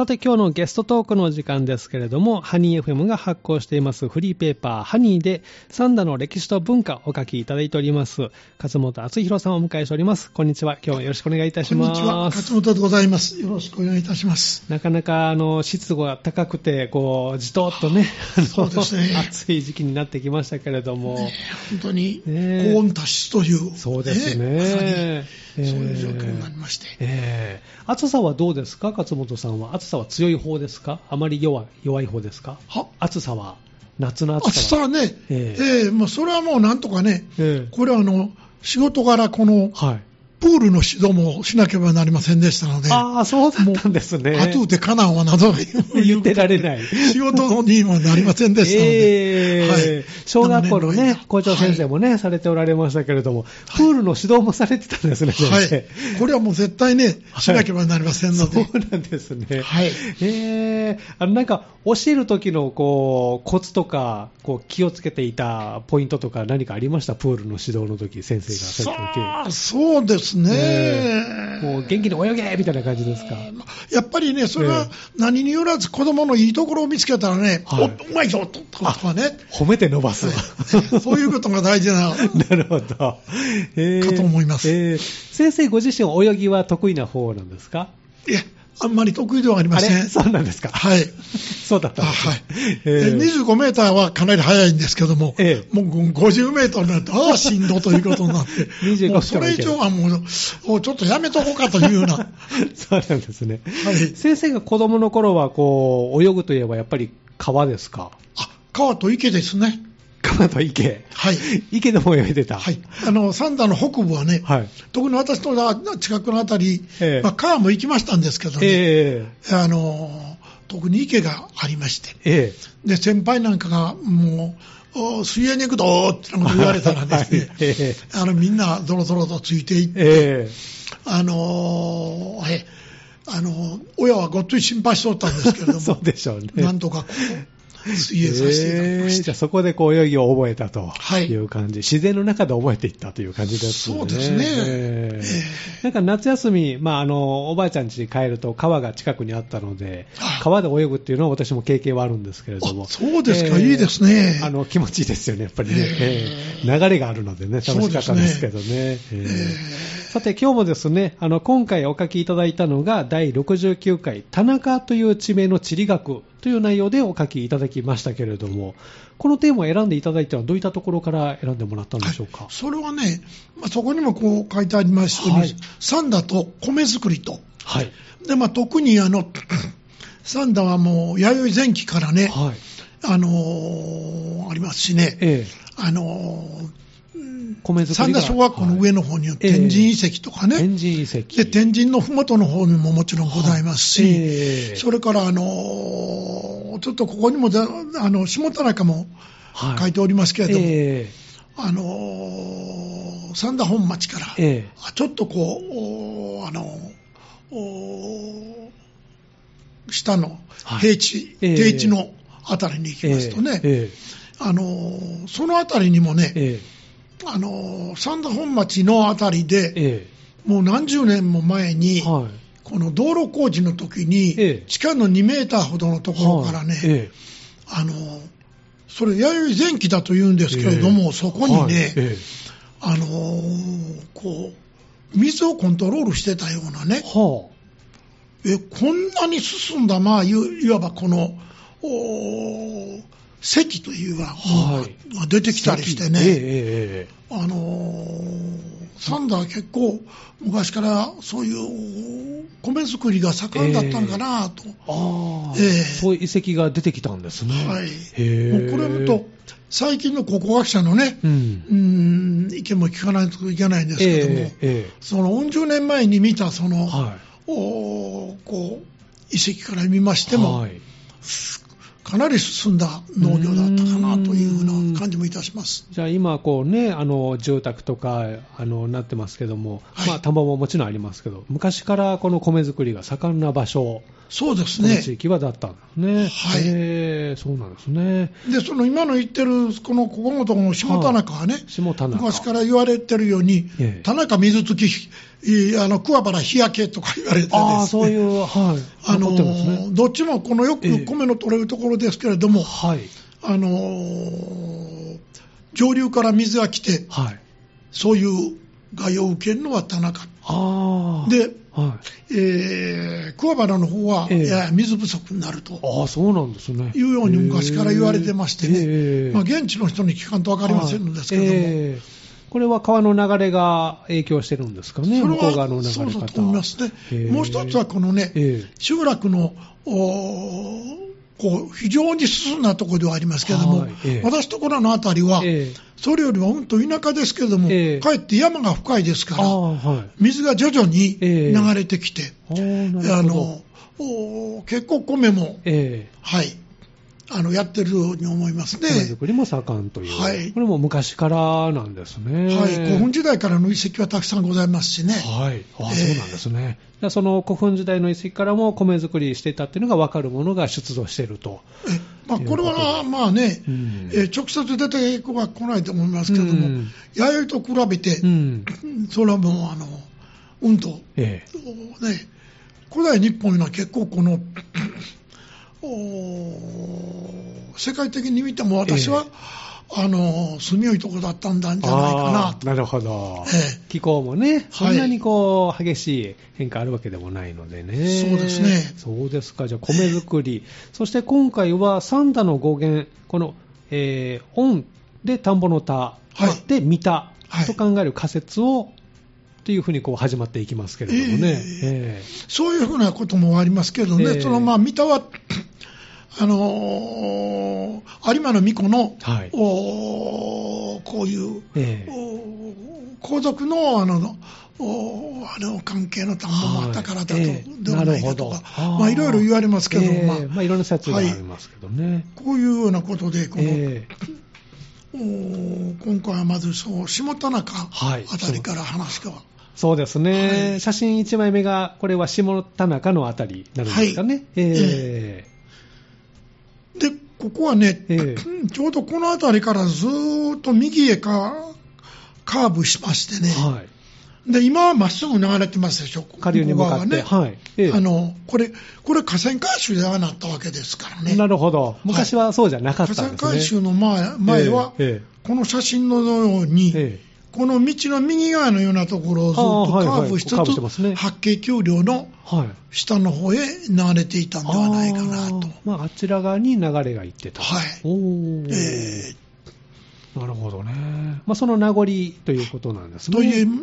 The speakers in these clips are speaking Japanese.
さて今日のゲストトークの時間ですけれども、ハニー FM が発行していますフリーペーパーハニーで三田の歴史と文化をお書きいただいております勝本敦弘さんをお迎えしております。こんにちは。今日もよろしくお願いいたします。 こんにちは、勝本でございます。よろしくお願いいたします。 なかなか湿度が高くてこうじとっとね、 そうですね、 暑い時期になってきましたけれども、 本当に高温多湿という、 そうですね、 そういう状況になりまして、 暑さはどうですか。勝本さんは暑さは強い方ですか、あまり弱い方ですか。暑さは、夏の暑さは。 暑さはね、もうそれはもうなんとかね、これは仕事柄この、プールの指導もしなければなりませんでしたので。 そうだったんですね。 あとでかなんはなど言ってられない。 仕事にもなりませんでしたので。 小学校のね、校長先生もね、されておられましたけれども、プールの指導もされてたんですね、先生。 これはもう絶対ね、しなければなりませんので。 そうなんですね。なんか、教える時のコツとか、気をつけていたポイントとか何かありました？プールの指導の時、先生がされた時。 そうですね、 もう元気に泳げみたいな感じですか。 やっぱりね、それは何によらず子供のいいところを見つけたらね、うまいぞとかね、 褒めて伸ばす、 そういうことが大事ななるほど、かと思います。 先生ご自身は泳ぎは得意な方なんですか？ いや、あんまり得意ではありません。 そうなんですか。 はい。 そうだったんです、 25メーターはかなり速いんですけども、もう50メートルになって、しんどということになって、もうそれ以上はもうちょっとやめとこうかというような。 そうなんですね。先生が子供の頃は泳ぐといえばやっぱり川ですか？ 川と池ですね。 川と池。 はい。 池でも泳いでた。 はい。三田の北部はね、特に私の近くのあたり、川も行きましたんですけどね、特に池がありまして、で、先輩なんかがもう、水泳に行くぞって言われたらですね、みんなぞろぞろとついていって、親はごっつい心配しとったんですけれども、 そうでしょうね。 なんとか水泳させていただきました。 じゃあそこで泳ぎを覚えたという感じ、自然の中で覚えていったという感じですね。 そうですね。 なんか夏休み、おばあちゃん家に帰ると川が近くにあったので、川で泳ぐっていうのは私も経験はあるんですけれども。 そうですか、いいですね。 気持ちいいですよね、やっぱりね。流れがあるのでね、楽しかったんですけどね。さて今日もですね、今回お書きいただいたのが第69回田中という地名の地理学という内容でお書きいただきましたけれども、このテーマを選んでいただいたのはどういったところから選んでもらったんでしょうか。 それはね、そこにもこう書いてありますように、三田と米作りと、で特に三田はもう弥生前期からね、ありますしね、三田小学校の上の方には天神遺跡とかね、 天神遺跡で天神のふもとの方にももちろんございますし、それからちょっとここにも下田中も書いておりますけれども、三田本町から、ちょっと下の低地のあたりに行きますとね、そのあたりにもね、三田本町のあたりで、もう何十年も前に、この道路工事の時に、地下の2メーターほどのところからね、それ弥生前期だと言うんですけれども、そこにね、水をコントロールしてたようなね、こんなに進んだ、いわばこの石というのが出てきたりしてね、三田は結構昔からそういう米作りが盛んだったのかなと、 そういう遺跡が出てきたんですね。 もうこれを見ると最近の考古学者のね、意見も聞かないといけないんですけども、その40年前に見たその、遺跡から見ましても、かなり進んだ農業だったかなというような感じもいたします。 じゃあ今住宅とかなってますけども、田んぼももちろんありますけど、昔からこの米作りが盛んな場所、 そうですね、 この地域はだったんですね。そうなんですね。 でその今の言ってるここのところの下田中はね、昔から言われてるように、田中水月桑原日焼けとか言われてですね、 そういう、はい、 どっちもこのよく米の取れるところですけれども、上流から水が来て、そういう害を受けるのは田中で、桑原の方は、水不足になると、 そうなんですね、 いうように昔から言われてましてね、現地の人に聞かんと分かりませんのですけれども、 これは川の流れが影響してるんですかね、向こう側の流れ方。 そうだと思いますね。もう一つはこのね、集落の非常に進んだところではありますけれども、私ところのあたりは、それよりもうんと田舎ですけれども、かえって山が深いですから、水が徐々に流れてきて、結構米も、やってるように思いますね。 米作りも盛んという、これも昔からなんですね。 古墳時代からの遺跡はたくさんございますしね。 そうなんですね。その古墳時代の遺跡からも米作りしていたっていうのが分かるものが出土していると。 これは直接出ては来ないと思いますけども、弥生と比べて、それはもう古代日本は結構この世界的に見ても私は、住みよいところだったんじゃないかなと。 なるほど、気候もね、そんなに激しい変化あるわけでもないのでね。 そうですね。 そうですか。じゃあ米作り、そして今回は三田の語源、この、恩で田んぼの田、で三田と考える仮説を、というふうに始まっていきますけれどもね。 そういうふうなこともありますけどね、その三田は有馬の巫女の、こういう、皇族の関係の田んぼもあったからだと、ではないかとか、いろいろ言われますけど、 いろんな説がありますけどね。 こういうようなことで、今回はまず下田中あたりから話が。 そうですね、写真1枚目が、これは下田中のあたりになるんですかね。 で、ここはね、ちょうどこのあたりからずーっと右へカーブしましてね、で今はまっすぐ流れてますでしょ、 下流に向かって、 これ河川改修でああなったわけですからね。 なるほど、昔はそうじゃなかったんですね。 河川改修の前は、この写真のように、この道の右側のようなところをずっとカーブしつつ、八景丘陵の下の方へ流れていたんではないかなと。 あちら側に流れが行ってた。なるほどね。その名残ということなんですね。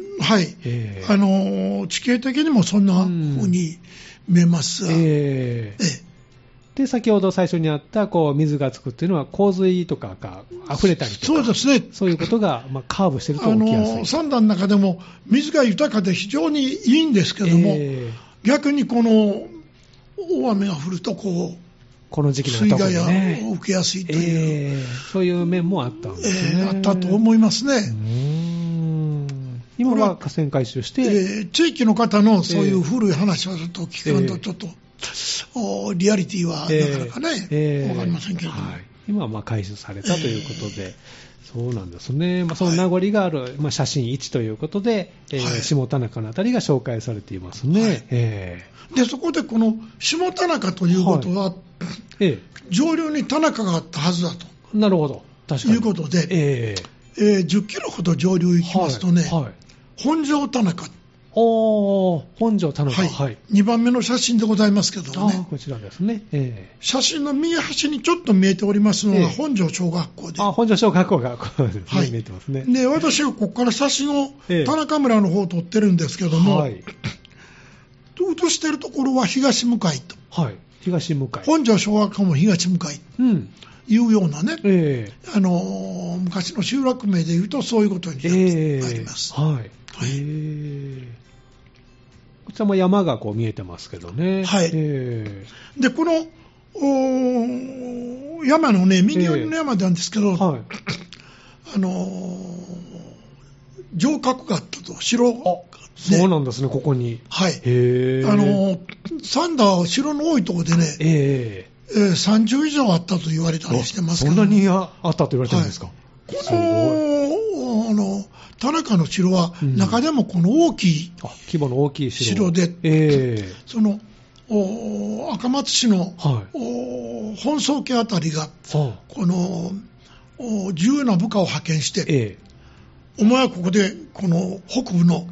地形的にもそんな風に見えますが。 で、先ほど最初にあった水がつくっていうのは洪水とかが溢れたりとか、 そうですね、 そういうことが、カーブしてると起きやすい。 三段の中でも水が豊かで非常にいいんですけども、逆にこの大雨が降るとこの時期のところで、 水害を受けやすいという、 そういう面もあったんですね。 あったと思いますね。 今は河川改修して、 地域の方のそういう古い話をちょっと聞かんとちょっと、リアリティはなかなかね、わかりませんけれども、 今は改修されたということで、そうなんですね。その名残がある、写真1ということで、下田中のあたりが紹介されていますね。 でそこでこの下田中ということは、上流に田中があったはずだと。 なるほど。確かに。 いうことで、10キロほど上流行きますとね、本庄田中。 本庄田中。 2番目の写真でございますけどもね。 こちらですね。 写真の右端にちょっと見えておりますのが本庄小学校で。 本庄小学校が見えてますね。 で、私はここから写真を田中村の方を撮ってるんですけども、写してるところは東向かいと。 東向かい。 本庄小学校も東向かい。いうようなね、昔の集落名でいうとそういうことになります。 こちらも山が見えてますけどね。 で、この山のね、右寄りの山なんですけど、城郭があったと、城が、 そうなんですね、ここに。 三田は城の多いところでね、30以上あったと言われたりしてますけど、 そんなにあったと言われてるんですか。 この田中の城は中でもこの大きい、 規模の大きい城で、その赤松市の、本宗家あたりがこの重要な部下を派遣して、お前はここでこの北部の、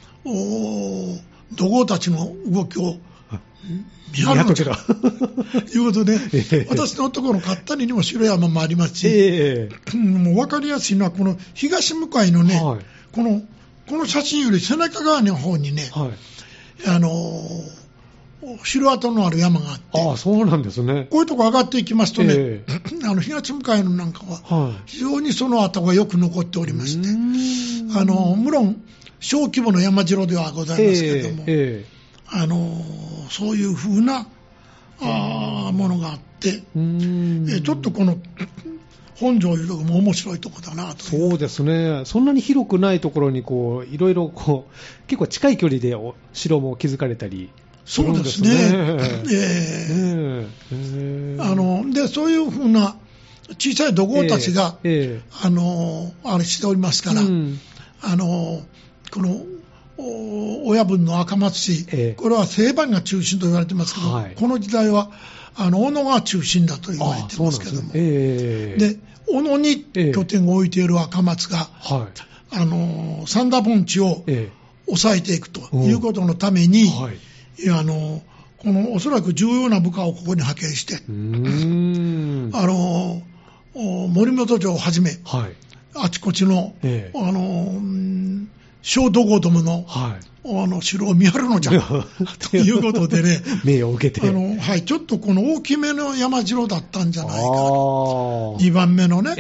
土豪たちの動きを見張るのじゃということで、私のところの勝谷にも城山もありますし、もう分かりやすいのはこの東向かいのね、この写真より背中側の方にね、城跡のある山があって、 そうなんですね。 こういうとこ上がっていきますとね、東向かいのなんかは非常にその跡がよく残っておりまして、無論小規模の山城ではございますけれども、そういう風なものがあって、ちょっとこの本庄いうところも面白いところだなと。 そうですね。そんなに広くないところにこういろいろこう結構近い距離で城も築かれたりするんですね。 そうですね。でそういう風な小さい土豪たちが、あれしておりますから、この親分の赤松市、これは西番が中心と言われてますけど、この時代は小野が中心だと言われてますけども、で小野に拠点を置いている赤松が、三田盆地を抑えていくということのために、このおそらく重要な部下をここに派遣して、森本城をはじめ、あちこちの、小土豪どもの、城を見張るのじゃということでね、 名誉を受けて、 ちょっとこの大きめの山城だったんじゃないかと、2番目のね、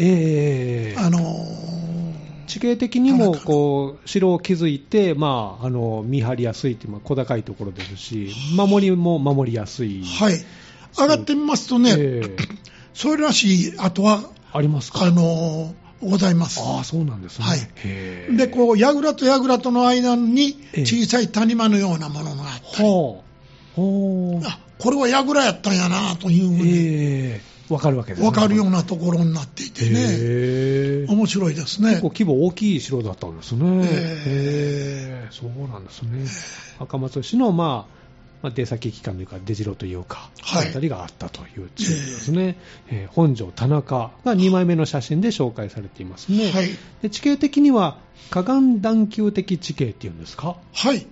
地形的にもこう城を築いて、見張りやすいという小高いところですし、守りも守りやすい、 上がってみますとね、それらしい跡はありますか？ ございます。 そうなんですね。 で、こう櫓と櫓との間に小さい谷間のようなものがあったり、これは櫓やったんやなというふうに分かるわけですね。 分かるようなところになっていてね、面白いですね。 結構規模大きい城だったんですね。そうなんですね。赤松市の出先機関というか出城というか、あたりがあったという地域ですね。本庄田中が2枚目の写真で紹介されていますね。で地形的には河岸段丘的地形っていうんですか？ で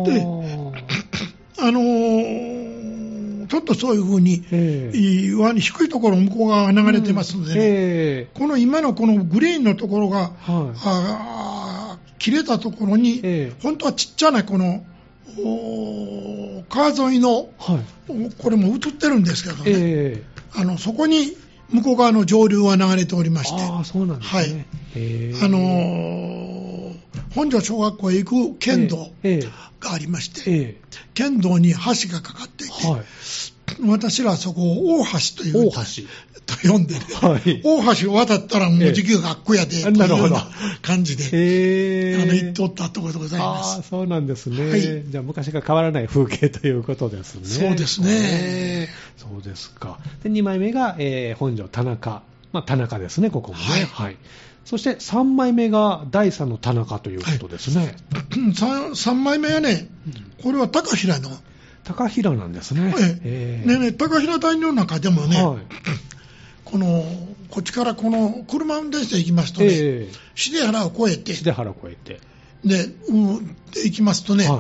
ちょっとそういうふうに、岩に低いところ向こう側が流れてますので、この今のこのグリーンのところが、切れたところに、本当はちっちゃなこの川沿いの、これも映ってるんですけどね、そこに向こう側の上流は流れておりまして、 そうなんですね。 本庄小学校へ行く県道がありまして、県道に橋がかかっていて、私らはそこを大橋というと呼んでね、大橋を渡ったらもう時給が学校やでというような感じで、行っておったところでございます。 そうなんですね。じゃあ昔から変わらない風景ということですね。 そうですね。 そうですか。で2枚目が、本庄田中、田中ですね、ここもね。そして3枚目が第3の田中ということですね。 3枚目はね、これは高平の。 高平なんですね。 高平谷の中でもね、こっちからこの車運転して行きますとね、重原を越えて、で行きますとね、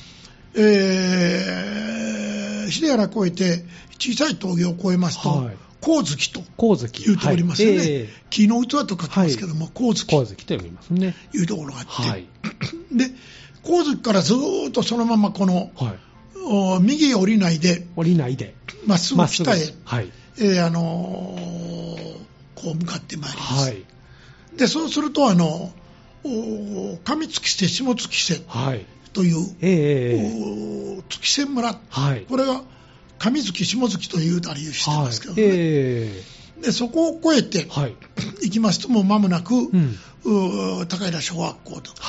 重原を越えて小さい峠を越えますと、光月と言うとおりますよね。木の器と書きますけども、光月と読みますね。 いうところがあって、で光月からずーっとそのままこの、右へ降りないでまっすぐ北へ、こう向かってまいります。でそうすると上月瀬下月瀬という、月瀬村、これが上月下月というたりしてますけどね、でそこを越えて行きますともう間もなく、高平小学校と、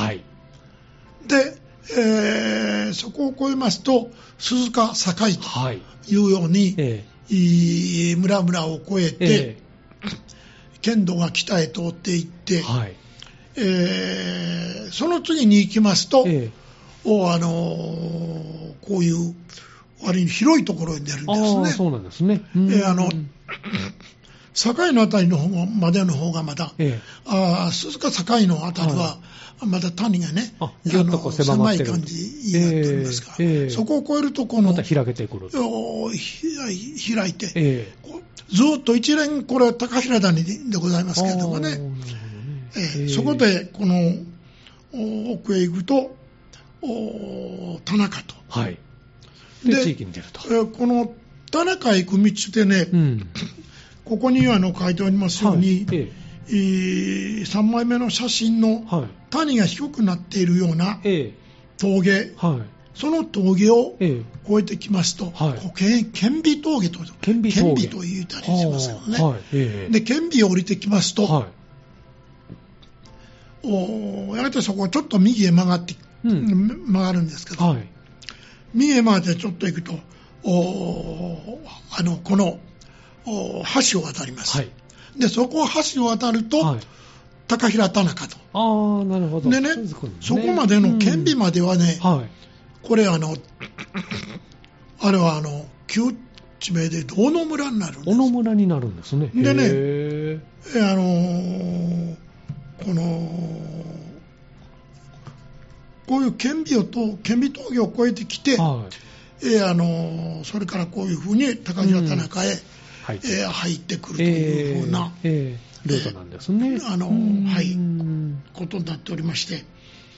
で、そこを越えますと鈴鹿堺というように、村々を越えて、県道が北へ通っていって、 その次に行きますと、こういう割に広いところに出るんですね。 そうなんですね。 境のあたりの方までの方がまだ、鈴鹿境のあたりは、まだ谷がね、 ぎゅっとこう狭まってる狭い感じになっておりますから、そこを越えるとまた開けてくると。 開いて、ずっと一連、これは高平谷でございますけれどもね、そこでこの奥へ行くと田中と、 で地域に出ると。 この田中へ行く道でね、ここに書いておりますように、3枚目の写真の谷が低くなっているような峠、その峠を越えてきますと、顕微峠と言ったりしますけどね。で、顕微を降りてきますと、やがてそこはちょっと右へ曲がるんですけど、右へ曲がってちょっと行くと、この橋を渡ります。で、そこを橋を渡ると、高平田中と。 なるほど。 でね、そこまでの顕微まではね、これあれは旧地名で小野村になるんです。 小野村になるんですね。 でね、こういう顕微峠を越えてきて、それからこういうふうに高平田中へ、入ってくるというふうな、 ルートなんですね。 ことになっておりまして、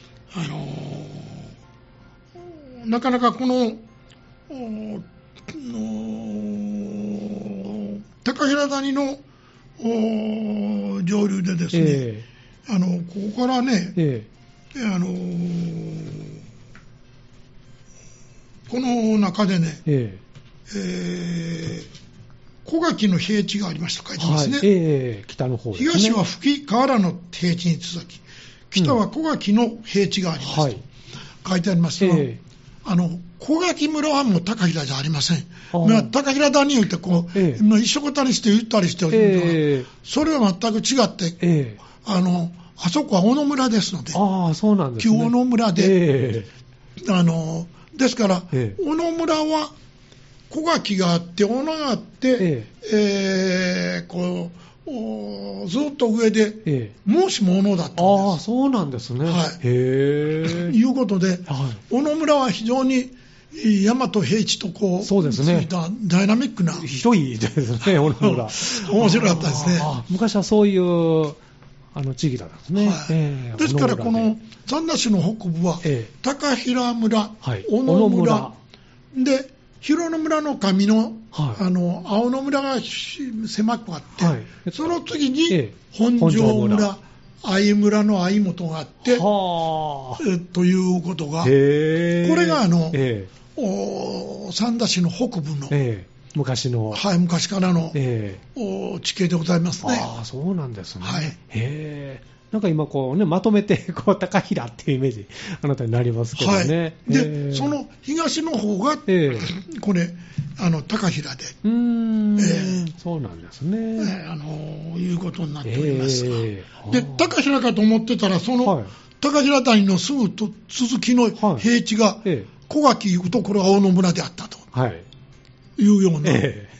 なかなかこの高平谷の上流でですね、ここからね、この中でね、小垣の平地がありましたと書いてますね。 北の方ですね。 東は吹河原の平地に続き、北は小垣の平地がありますと書いてありますけど、小垣村はもう高平じゃありません。高平谷言って一緒くたにして言ったりしておりますが、それは全く違って、あそこは小野村ですので、 そうなんですね。 旧小野村で、ですから、小野村は小垣があって、小野があって、ずっと上で、申しも小野だったんです。 そうなんですね。 いうことで、小野村は非常に山と平地とそうですね、 ついたダイナミックな。 広いですね、小野村。 面白かったですね。 昔はそういう地域だったんですね。ですから、この三田市の北部は、高平村、小野村、で、広野村の上の、青野村が狭くあって、その次に本庄村、相村の相本があって、ということが、これが三田市の北部の、 昔からの、地形でございますね。 そうなんですね。なんか今まとめて高平っていうイメージあなたになりますけどね。 で、その東の方が、これ高平で、 そうなんですね。 いうことになっておりますが、で高平かと思ってたら、その高平谷のすぐと続きの平地が小垣いうところが大野村であったというような。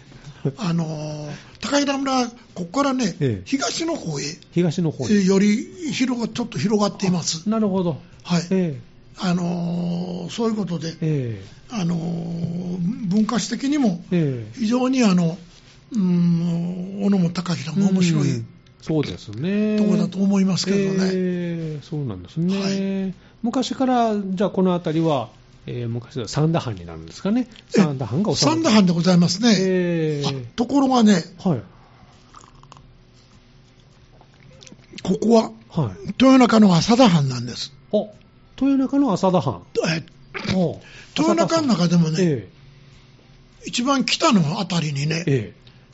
高平村、ここからね、東の方へよりちょっと広がっています。 なるほど。 そういうことで、文化史的にも非常に小野も高平も面白いそうですね。 ところだと思いますけどね。 そうなんですね。昔からじゃあこの辺りは昔は三田藩になるんですかね。三田藩が三田藩でございますね。ところがね、ここは、豊中の浅田藩なんです。 豊中の浅田藩。 豊中の中でもね、一番北のあたりにね、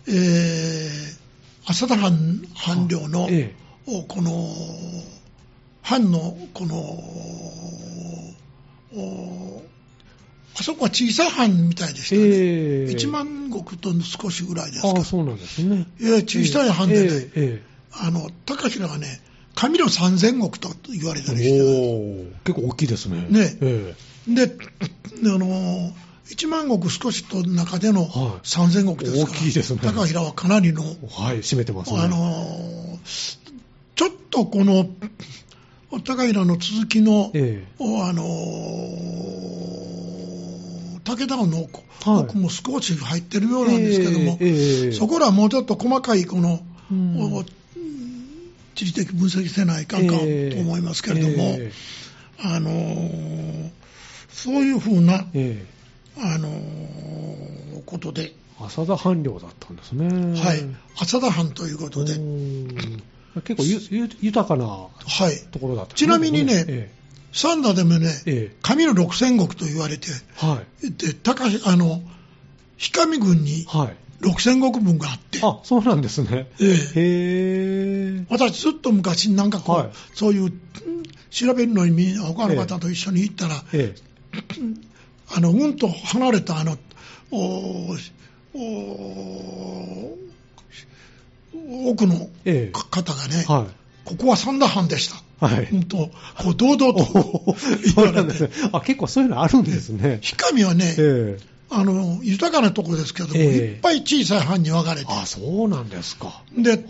浅田藩領の、この藩のこのあそこは小さい藩みたいでしたね。1万石と少しぐらいですか。 そうなんですね。 小さい藩でね、高平がね、 神の三千石と言われたりして、 結構大きいですね。 で、1万石少しと中での三千石ですから、 大きいですね。 高平はかなりの、 占めてますね。 ちょっとこの高平の続きの、武田の奥も少し入ってるようなんですけども、そこらはもうちょっと細かいこの、地理的分析せないかんかと思いますけれども、そういうふうな、ことで浅田藩領だったんですね。 はい、浅田藩ということで結構豊かなところだった、 ちなみにね、三田でもね、神の六千石と言われて、で氷上郡に六千石分があって、 そうなんですね。 私ずっと昔なんかこう、そういう調べるのに他の方と一緒に行ったら、うんと離れた奥の方がね、ここは三田藩でした。とこう堂々と言われて、 結構そういうのあるんですね。 氷上はね、豊かなところですけども、いっぱい小さい藩に分かれて。 そうなんですか。 で、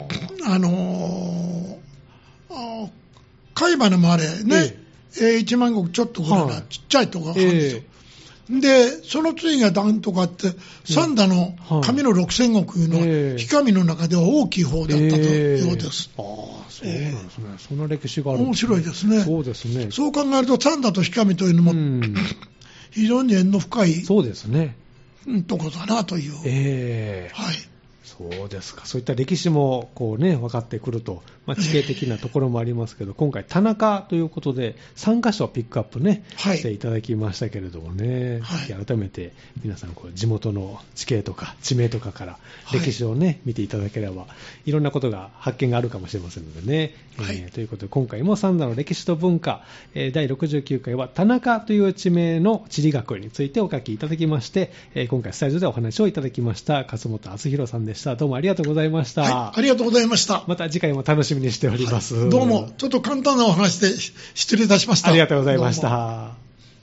貝花もあれね、1万石ちょっとぐらいなちっちゃいところがあるんですよ。で、その次がなんとかって、三田の神の六千石の氷上の中では大きい方だったというようです。 そうなんですね。そんな歴史があるんですね。 面白いですね。 そうですね。 そう考えると、三田と氷上というのも、非常に縁の深い、 そうですね。 ところだなという。はい。 そうですか。そういった歴史もこうね、分かってくると、地形的なところもありますけど、今回田中ということで3カ所ピックアップね、していただきましたけれどもね、改めて皆さんこう地元の地形とか地名とかから歴史をね、見ていただければいろんなことが発見があるかもしれませんのでね、ということで今回も三田の歴史と文化、第69回は田中という地名の地理学についてお書きいただきまして、今回スタジオでお話をいただきました勝本敦弘さんでした。どうもありがとうございました。 ありがとうございました。 また次回も楽しみにしております。 どうもちょっと簡単なお話で失礼いたしました。 ありがとうございました。